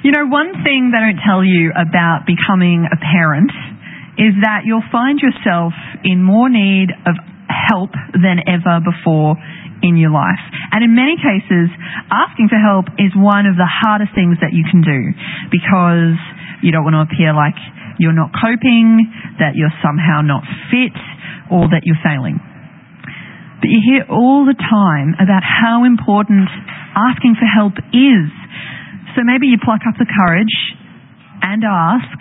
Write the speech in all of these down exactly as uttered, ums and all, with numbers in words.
You know, one thing they don't tell you about becoming a parent is that you'll find yourself in more need of help than ever before in your life. And in many cases, asking for help is one of the hardest things that you can do because you don't want to appear like you're not coping, that you're somehow not fit, or that you're failing. But you hear all the time about how important asking for help is. So maybe you pluck up the courage and ask,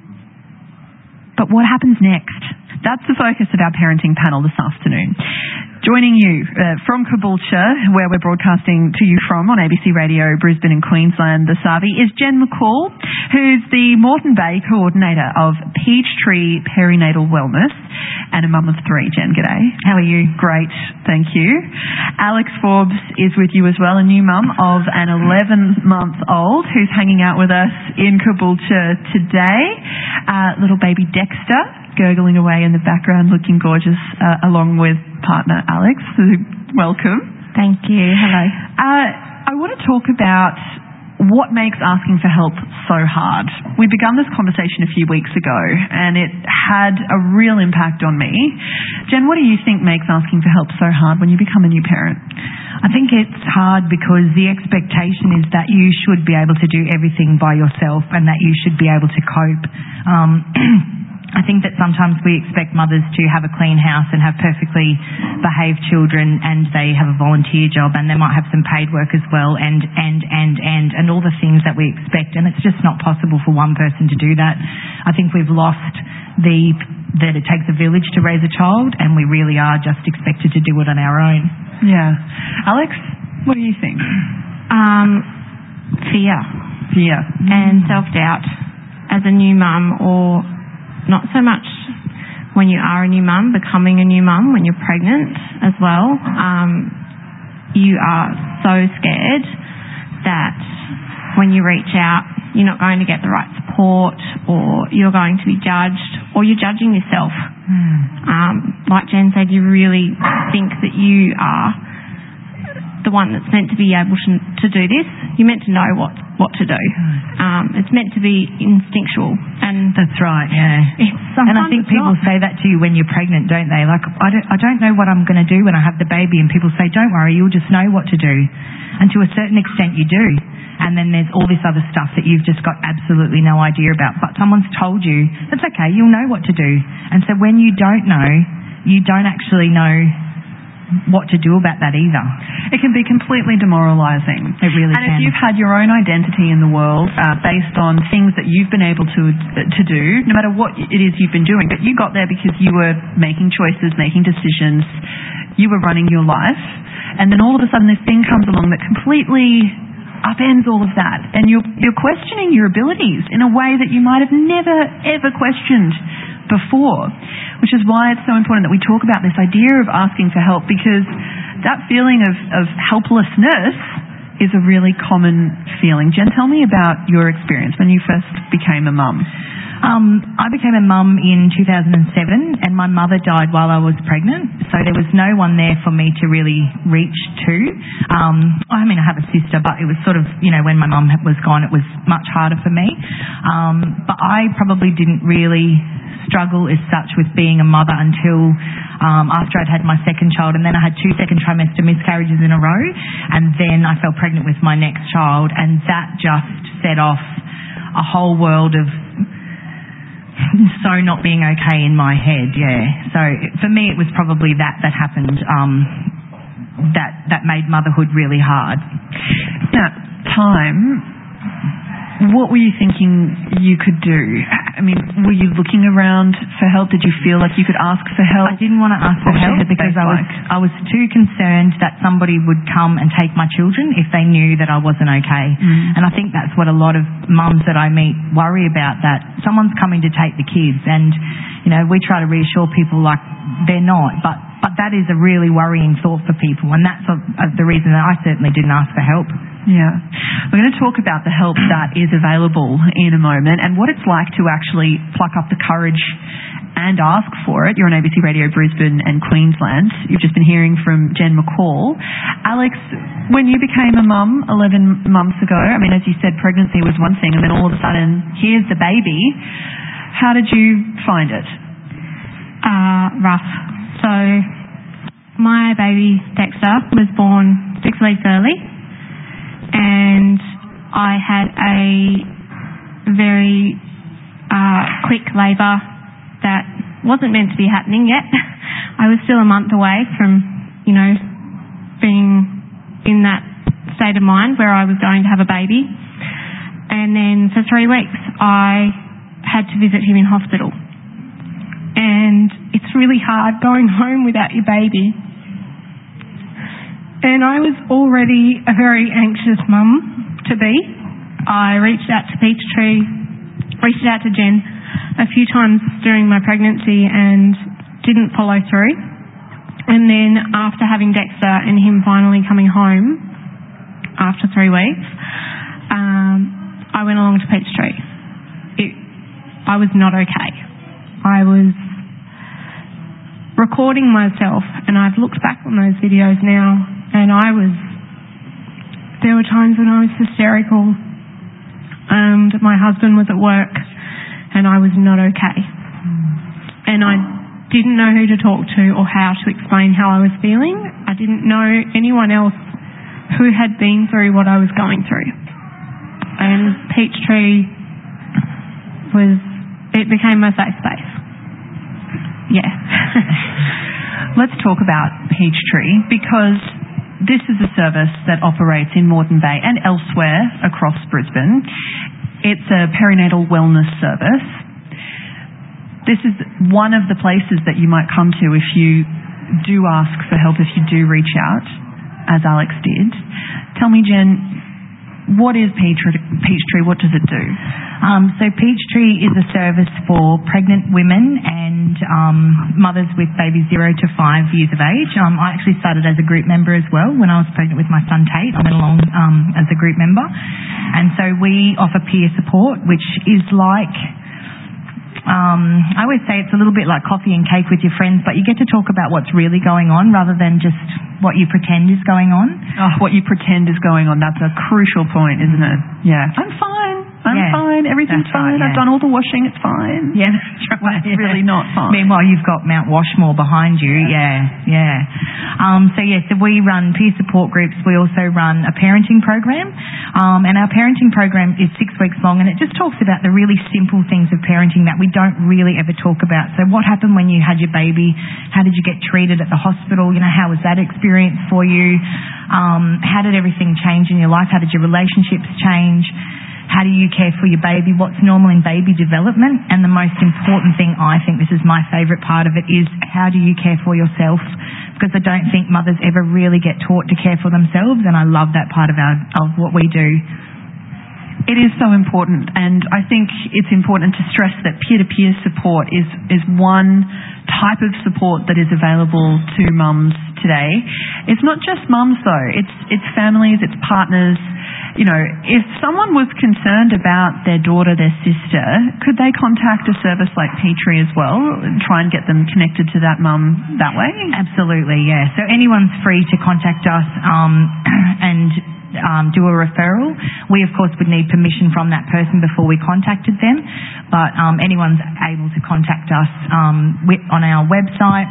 but what happens next? That's the focus of our parenting panel this afternoon. Joining you uh, from Caboolture, where we're broadcasting to you from on A B C Radio Brisbane and Queensland this Savi, is Jen McCall, who's the Moreton Bay coordinator of Peachtree Perinatal Wellness and a mum of three. Jen, g'day. How are you? Great, thank you. Alex Forbes is with you as well, a new mum of an eleven-month-old who's hanging out with us in Caboolture today. Uh, little baby Dexter, gurgling away in the background, looking gorgeous, uh, along with partner Alex. Welcome. Thank you. Hello. Uh, I want to talk about what makes asking for help so hard. We began this conversation a few weeks ago and it had a real impact on me. Jen, what do you think makes asking for help so hard when you become a new parent? I think it's hard because the expectation is that you should be able to do everything by yourself and that you should be able to cope. Um, I think that sometimes we expect mothers to have a clean house and have perfectly behaved children and they have a volunteer job and they might have some paid work as well and, and, and, and, and all the things that we expect, and it's just not possible for one person to do that. I think we've lost the, that it takes a village to raise a child and we really are just expected to do it on our own. Yeah. Alex, what do you think? Um, fear. Fear. And self-doubt as a new mum, or not so much when you are a new mum, becoming a new mum, when you're pregnant as well. Um, you are so scared that when you reach out, you're not going to get the right support, or you're going to be judged, or you're judging yourself. Mm. Um, like Jen said, you really think that you are the one that's meant to be able to, to do this. You're meant to know what, what to do. Um, it's meant to be instinctual. And that's right, yeah. And I think people not. say that to you when you're pregnant, don't they? Like, I don't, I don't know what I'm going to do when I have the baby, and people say, don't worry, you'll just know what to do. And to a certain extent you do. And then there's all this other stuff that you've just got absolutely no idea about. But someone's told you, that's okay, you'll know what to do. And so when you don't know, you don't actually know what to do about that either. It can be completely demoralising. It really and can. And if you've had your own identity in the world uh, based on things that you've been able to uh, to do, no matter what it is you've been doing, but you got there because you were making choices, making decisions, you were running your life, and then all of a sudden this thing comes along that completely upends all of that, and you're, you're questioning your abilities in a way that you might have never, ever questioned before, which is why it's so important that we talk about this idea of asking for help, because that feeling of, of helplessness is a really common feeling. Jen, tell me about your experience when you first became a mum. Um, I became a mum in two thousand seven, and my mother died while I was pregnant, so there was no one there for me to really reach to. Um, I mean, I have a sister, but it was sort of, you know, when my mum was gone, it was much harder for me. Um, but I probably didn't really struggle as such with being a mother until um, after I'd had my second child, and then I had two second trimester miscarriages in a row, and then I fell pregnant with my next child, and that just set off a whole world of so not being okay in my head, yeah. So for me, it was probably that that happened, um, that that made motherhood really hard. Now, time, what were you thinking you could do? I mean, were you looking around for help? Did you feel like you could ask for help? I didn't want to ask for help because I was like? I was too concerned that somebody would come and take my children if they knew that I wasn't okay. Mm. And I think that's what a lot of mums that I meet worry about, that someone's coming to take the kids, and, you know, we try to reassure people like they're not, but but that is a really worrying thought for people, and that's a, a, the reason that I certainly didn't ask for help. Yeah. We're going to talk about the help that is available in a moment and what it's like to actually pluck up the courage and ask for it. You're on A B C Radio Brisbane and Queensland. You've just been hearing from Jen McCall. Alex, when you became a mum eleven months ago, I mean, as you said, pregnancy was one thing, and then all of a sudden, here's the baby. How did you find it? Uh, rough. So, my baby Dexter was born six weeks early, and I had a very uh, quick labour that wasn't meant to be happening yet. I was still a month away from, you know, being in that state of mind where I was going to have a baby. And then for three weeks, I had to visit him in hospital. And it's really hard going home without your baby. And I was already a very anxious mum to be. I reached out to Peachtree, reached out to Jen a few times during my pregnancy and didn't follow through. And then after having Dexter and him finally coming home after three weeks, um, I went along to Peachtree. It, I was not okay. I was recording myself, and I've looked back on those videos now, and I was, there were times when I was hysterical, and my husband was at work, and I was not okay. And I didn't know who to talk to or how to explain how I was feeling. I didn't know anyone else who had been through what I was going through. And Peachtree was, it became my safe space. Yeah. Let's talk about Peachtree, because this is a service that operates in Moreton Bay and elsewhere across Brisbane. It's a perinatal wellness service. This is one of the places that you might come to if you do ask for help, if you do reach out, as Alex did. Tell me, Jen, what is Peachtree? Peachtree? What does it do? Um, so Peachtree is a service for pregnant women and um, mothers with babies zero to five years of age. Um, I actually started as a group member as well when I was pregnant with my son Tate. I went along um, as a group member. And so we offer peer support, which is like, um, I always say it's a little bit like coffee and cake with your friends, but you get to talk about what's really going on rather than just what you pretend is going on. Oh, what you pretend is going on, that's a crucial point, isn't it? Yeah. I'm fine. I'm yeah, fine. Everything's fine. Right, yeah. I've done all the washing. It's fine. Yeah, that's right. It's really not fine. Meanwhile, you've got Mount Washmore behind you. Yeah, yeah. Um, so, yes, yeah, so we run peer support groups. We also run a parenting program. Um, and our parenting program is six weeks long, and it just talks about the really simple things of parenting that we don't really ever talk about. So what happened when you had your baby? How did you get treated at the hospital? You know, how was that experience for you? Um, how did everything change in your life? How did your relationships change? How do you care for your baby? What's normal in baby development? And the most important thing, I think this is my favourite part of it, is how do you care for yourself? Because I don't think mothers ever really get taught to care for themselves, and I love that part of our of what we do. It is so important, and I think it's important to stress that peer-to-peer support is, is one type of support that is available to mums today. It's not just mums though, it's, it's families, it's partners. You know, if someone was concerned about their daughter, their sister, could they contact a service like Peachtree as well and try and get them connected to that mum that way? Absolutely, yeah. So anyone's free to contact us um, and um, do a referral. We, of course, would need permission from that person before we contacted them, but um, anyone's able to contact us um, with, on our website.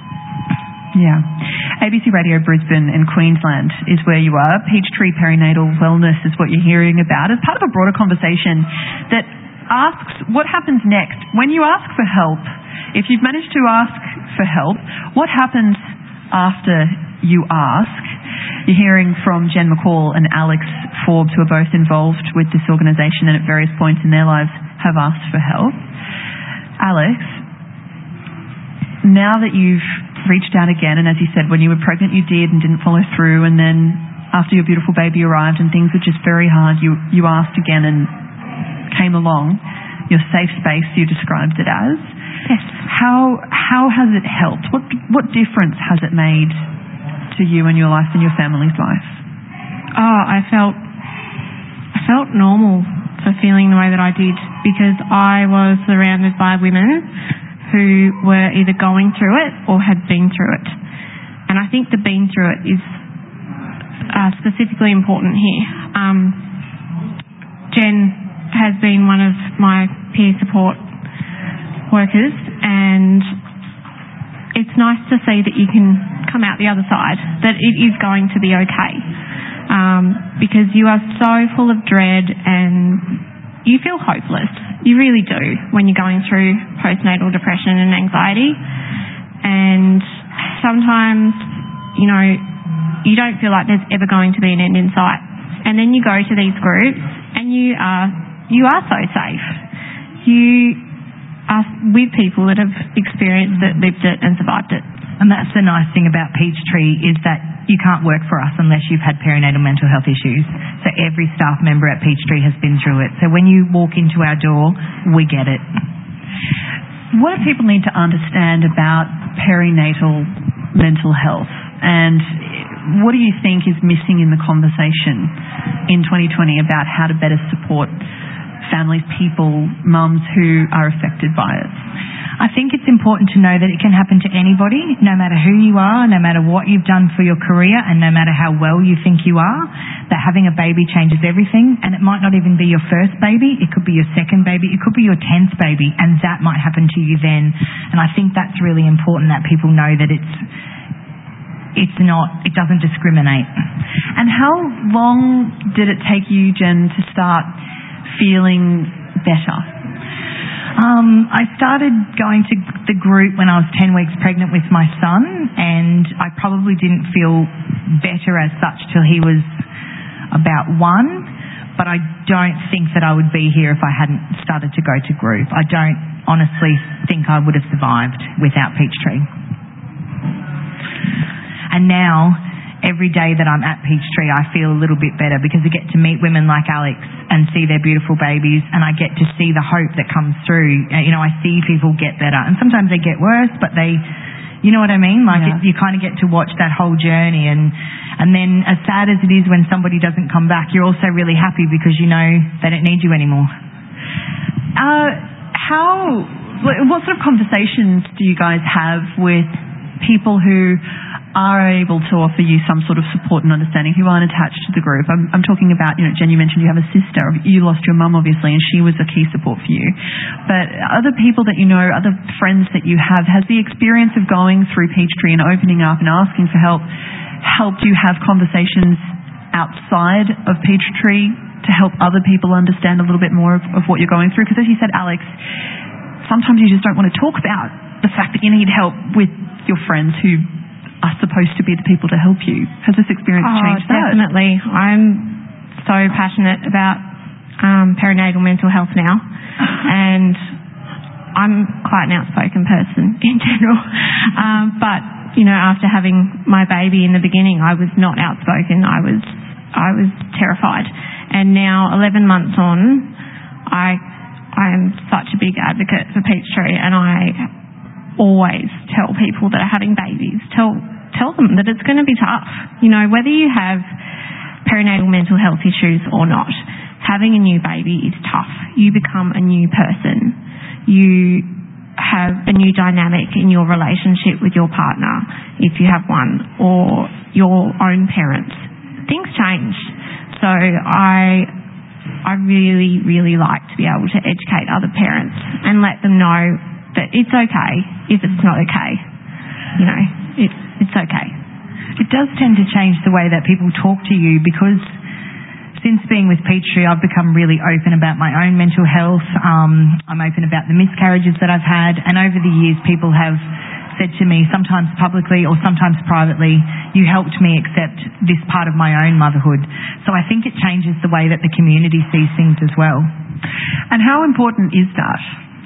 Yeah. A B C Radio Brisbane and Queensland is where you are. Peachtree Perinatal Wellness is what you're hearing about as part of a broader conversation that asks what happens next when you ask for help. If you've managed to ask for help, what happens after you ask? You're hearing from Jen McCall and Alex Forbes, who are both involved with this organisation and at various points in their lives have asked for help. Alex, now that you've reached out again, and as you said, when you were pregnant you did and didn't follow through, and then after your beautiful baby arrived and things were just very hard, you you asked again and came along, your safe space you described it as. Yes. How how has it helped? What what difference has it made to you and your life and your family's life? Oh, I felt I felt normal for feeling the way that I did, because I was surrounded by women who were either going through it or had been through it. And I think the been through it is uh, specifically important here. Um, Jen has been one of my peer support workers, and it's nice to see that you can come out the other side, that it is going to be okay. Um, because you are so full of dread and you feel hopeless. You really do when you're going through postnatal depression and anxiety. And sometimes, you know, you don't feel like there's ever going to be an end in sight. And then you go to these groups and you are you are so safe. You are with people that have experienced it, lived it and survived it. And that's the nice thing about Peachtree, is that you can't work for us unless you've had perinatal mental health issues. So every staff member at Peachtree has been through it. So when you walk into our door, we get it. What do people need to understand about perinatal mental health? And what do you think is missing in the conversation in twenty twenty about how to better support families, people, mums who are affected by it? I think it's important to know that it can happen to anybody, no matter who you are, no matter what you've done for your career, and no matter how well you think you are, that having a baby changes everything. And it might not even be your first baby, it could be your second baby, it could be your tenth baby, and that might happen to you then. And I think that's really important, that people know that it's it's not, it doesn't discriminate. And how long did it take you, Jen, to start feeling better? Um, I started going to the group when I was ten weeks pregnant with my son, and I probably didn't feel better as such till he was about one, but I don't think that I would be here if I hadn't started to go to group. I don't honestly think I would have survived without Peachtree. And now, every day that I'm at Peachtree, I feel a little bit better because I get to meet women like Alex and see their beautiful babies, and I get to see the hope that comes through. You know, I see people get better, and sometimes they get worse, but they, you know what I mean? Like, yeah. it, you kind of get to watch that whole journey, and and then as sad as it is when somebody doesn't come back, you're also really happy because you know they don't need you anymore. Uh, how, what sort of conversations do you guys have with people who are able to offer you some sort of support and understanding, who aren't attached to the group? I'm, I'm talking about, you know, Jen, you mentioned you have a sister. You lost your mum, obviously, and she was a key support for you. But other people that you know, other friends that you have, has the experience of going through Peachtree and opening up and asking for help helped you have conversations outside of Peachtree to help other people understand a little bit more of, of what you're going through? Because as you said, Alex, sometimes you just don't want to talk about the fact that you need help with your friends who are supposed to be the people to help you. Has this experience oh, changed that? Definitely. I'm so passionate about um, perinatal mental health now, and I'm quite an outspoken person in general. Um, but, you know, after having my baby in the beginning, I was not outspoken. I was, I was terrified. And now, eleven months on, I, I am such a big advocate for Peachtree, and I always tell people that are having babies, tell tell them that it's going to be tough. You know, whether you have perinatal mental health issues or not, having a new baby is tough. You become a new person. You have a new dynamic in your relationship with your partner, if you have one, or your own parents. Things change. So I I really, really like to be able to educate other parents and let them know that it's okay if it's not okay. You know, it, it's okay. It does tend to change the way that people talk to you, because since being with Peachtree, I've become really open about my own mental health. Um, I'm open about the miscarriages that I've had, and over the years people have said to me, sometimes publicly or sometimes privately, you helped me accept this part of my own motherhood. So I think it changes the way that the community sees things as well. And how important is that?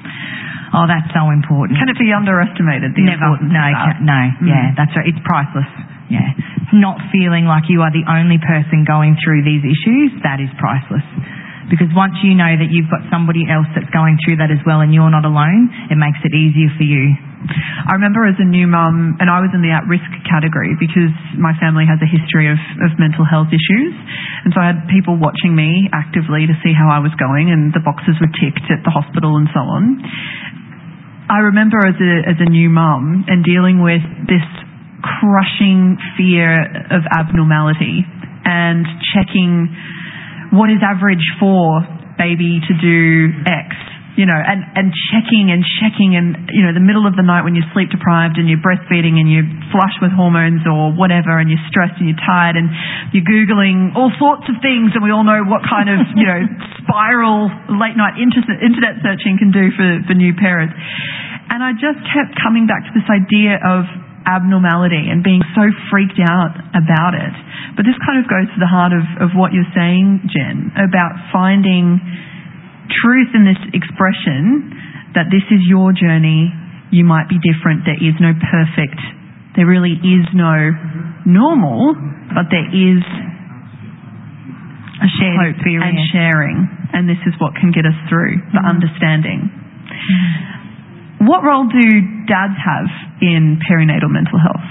Oh, that's so important. Can it be underestimated, the Never. importance No, of that? can, no. Mm. Yeah, that's right. It's priceless. Yeah. Not feeling like you are the only person going through these issues, that is priceless. Because once you know that you've got somebody else that's going through that as well and you're not alone, it makes it easier for you. I remember as a new mum, and I was in the at-risk category because my family has a history of, of mental health issues, and so I had people watching me actively to see how I was going, and the boxes were ticked at the hospital and so on. I remember as a as a new mum and dealing with this crushing fear of abnormality and checking what is average for baby to do X, you know, and, and checking and checking and, you know, the middle of the night when you're sleep deprived and you're breastfeeding and you're flush with hormones or whatever and you're stressed and you're tired and you're Googling all sorts of things, and we all know what kind of, you know, spiral late night inter- internet searching can do for, for new parents. And I just kept coming back to this idea of abnormality and being so freaked out about it. But this kind of goes to the heart of, of what you're saying, Jen, about finding truth in this expression that this is your journey, you might be different, there is no perfect, there really is no normal, but there is a shared hope experience and sharing, and this is what can get us through, the mm-hmm. understanding. Mm-hmm. What role do dads have in perinatal mental health?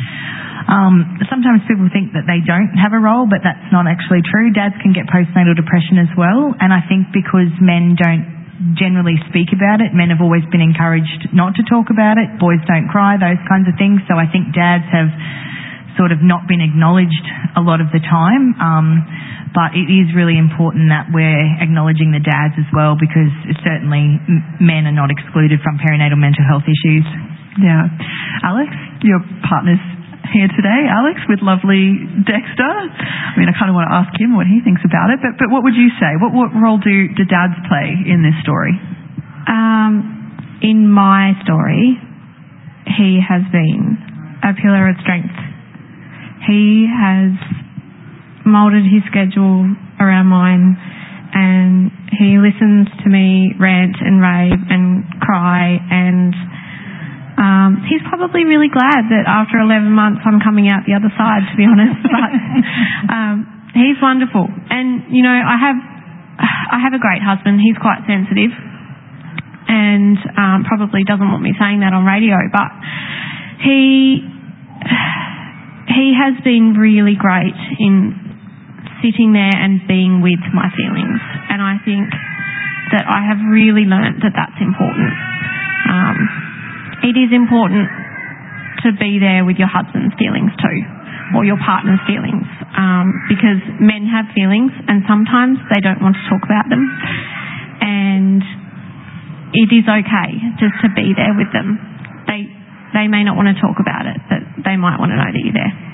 Um, sometimes people think that they don't have a role, but that's not actually true. Dads can get postnatal depression as well, and I think because men don't generally speak about it, men have always been encouraged not to talk about it. Boys don't cry, those kinds of things. So I think dads have sort of not been acknowledged a lot of the time. Um, but it is really important that we're acknowledging the dads as well, because certainly m- men are not excluded from perinatal mental health issues. Yeah. Alex, your partner's here today, Alex, with lovely Dexter. I mean, I kind of want to ask him what he thinks about it, but but what would you say? What what role do, do dads play in this story? Um, in my story, he has been a pillar of strength. He has moulded his schedule around mine, and he listens to me rant and rave and cry, and um, he's probably really glad that after eleven months I'm coming out the other side, to be honest. But um, he's wonderful, and you know, I have I have a great husband. He's quite sensitive, and um, probably doesn't want me saying that on radio, but he he has been really great in sitting there and being with my feelings, and I think that I have really learnt that that's important. Um, it is important to be there with your husband's feelings too, or your partner's feelings, um, because men have feelings and sometimes they don't want to talk about them, and it is okay just to be there with them. They they may not want to talk about it, but they might want to know that you're there.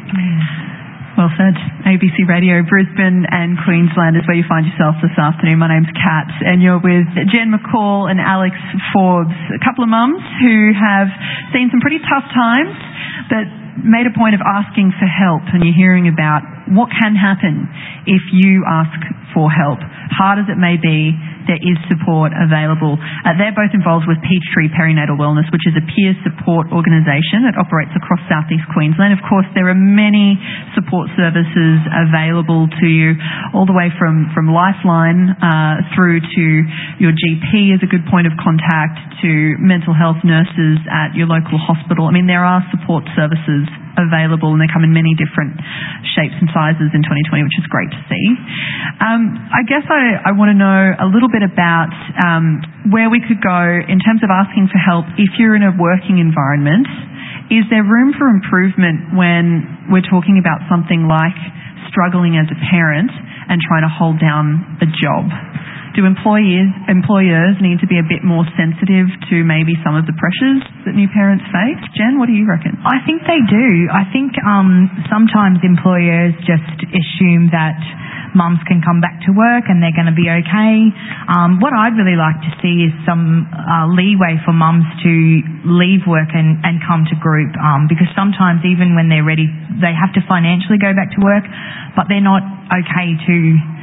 Well said. A B C Radio Brisbane and Queensland is where you find yourself this afternoon. My name's Kat, and you're with Jen McCall and Alex Forbes, a couple of mums who have seen some pretty tough times, but made a point of asking for help, and you're hearing about what can happen if you ask for help. Hard as it may be, there is support available. Uh, they're both involved with Peachtree Perinatal Wellness, which is a peer support organisation that operates across southeast Queensland. Of course, there are many support services available to you, all the way from, from Lifeline uh, through to your G P as a good point of contact, to mental health nurses at your local hospital. I mean, there are support services available, and they come in many different shapes and sizes in twenty twenty, which is great to see. Um, I guess I, I want to know a little bit about um, where we could go in terms of asking for help if you're in a working environment. Is there room for improvement when we're talking about something like struggling as a parent and trying to hold down a job? Do employees, employers need to be a bit more sensitive to maybe some of the pressures that new parents face? Jen, what do you reckon? I think they do. I think um, sometimes employers just assume that mums can come back to work and they're going to be okay. Um, what I'd really like to see is some uh, leeway for mums to leave work and, and come to group, um, because sometimes even when they're ready, they have to financially go back to work, but they're not okay to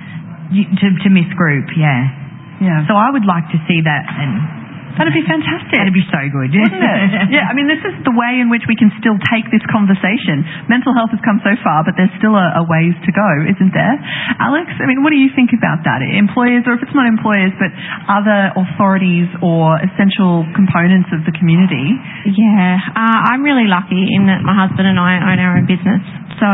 to, to miss group, yeah. Yeah. So I would like to see that, and that'd be fantastic. That'd be so good. Wouldn't it? Yeah, I mean, this is the way in which we can still take this conversation. Mental health has come so far, but there's still a, a ways to go, isn't there? Alex, I mean, what do you think about that? Employers, or if it's not employers, but other authorities or essential components of the community? Yeah, uh, I'm really lucky in that my husband and I own our own business. So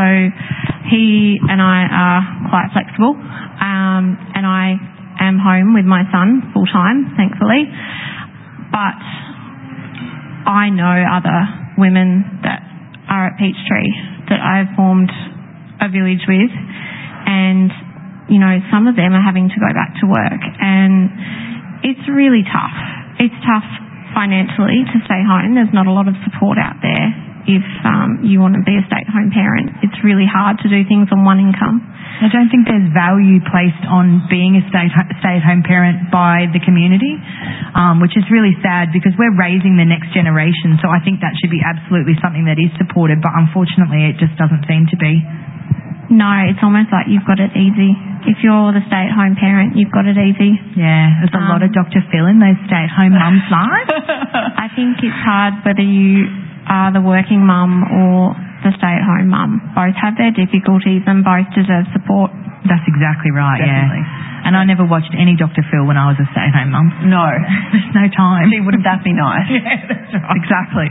he and I are quite flexible, um, and I am home with my son full time, thankfully. But I know other women that are at Peachtree that I've formed a village with, and, you know, some of them are having to go back to work, and it's really tough. It's tough financially to stay home. There's not a lot of support out there if um, you want to be a stay-at-home parent. It's really hard to do things on one income. I don't think there's value placed on being a stay- stay-at-home parent by the community, um, which is really sad because we're raising the next generation. So I think that should be absolutely something that is supported, but unfortunately it just doesn't seem to be. No, it's almost like you've got it easy. If you're the stay-at-home parent, you've got it easy. Yeah, there's a um, lot of Doctor Phil in those stay-at-home mums' lives. I think it's hard whether you are the working mum or the stay-at-home mum. Both have their difficulties and both deserve support. That's exactly right, Definitely. yeah. And I never watched any Doctor Phil when I was a stay-at-home mum. No. There's no time. Gee, wouldn't that be nice? Yeah, that's right. Exactly.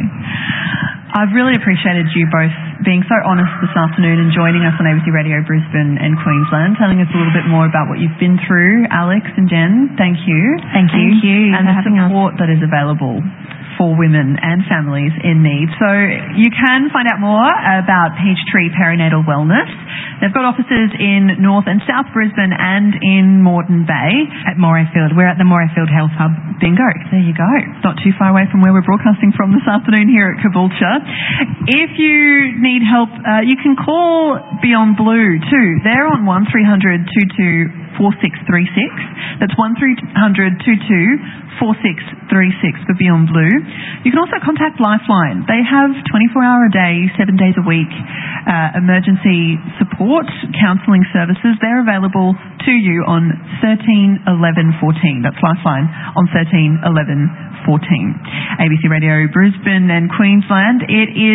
I've really appreciated you both being so honest this afternoon and joining us on A B C Radio Brisbane and Queensland, telling us a little bit more about what you've been through. Alex and Jen, thank you. Thank you. Thank you and the having support us. that is available for women and families in need. So you can find out more about Peachtree Perinatal Wellness. They've got offices in North and South Brisbane and in Moreton Bay. At Morayfield. We're at the Morayfield Health Hub. Bingo. There you go. Not too far away from where we're broadcasting from this afternoon here at Caboolture. If you need help, uh, you can call Beyond Blue too. They're on one three hundred two two four six three six. That's one three hundred two two four six three six for Beyond Blue. You can also contact Lifeline. They have twenty-four hour a day, seven days a week uh, emergency support, counselling services. They're available to you on thirteen eleven fourteen. That's Lifeline on thirteen eleven fourteen. A B C Radio Brisbane and Queensland. It is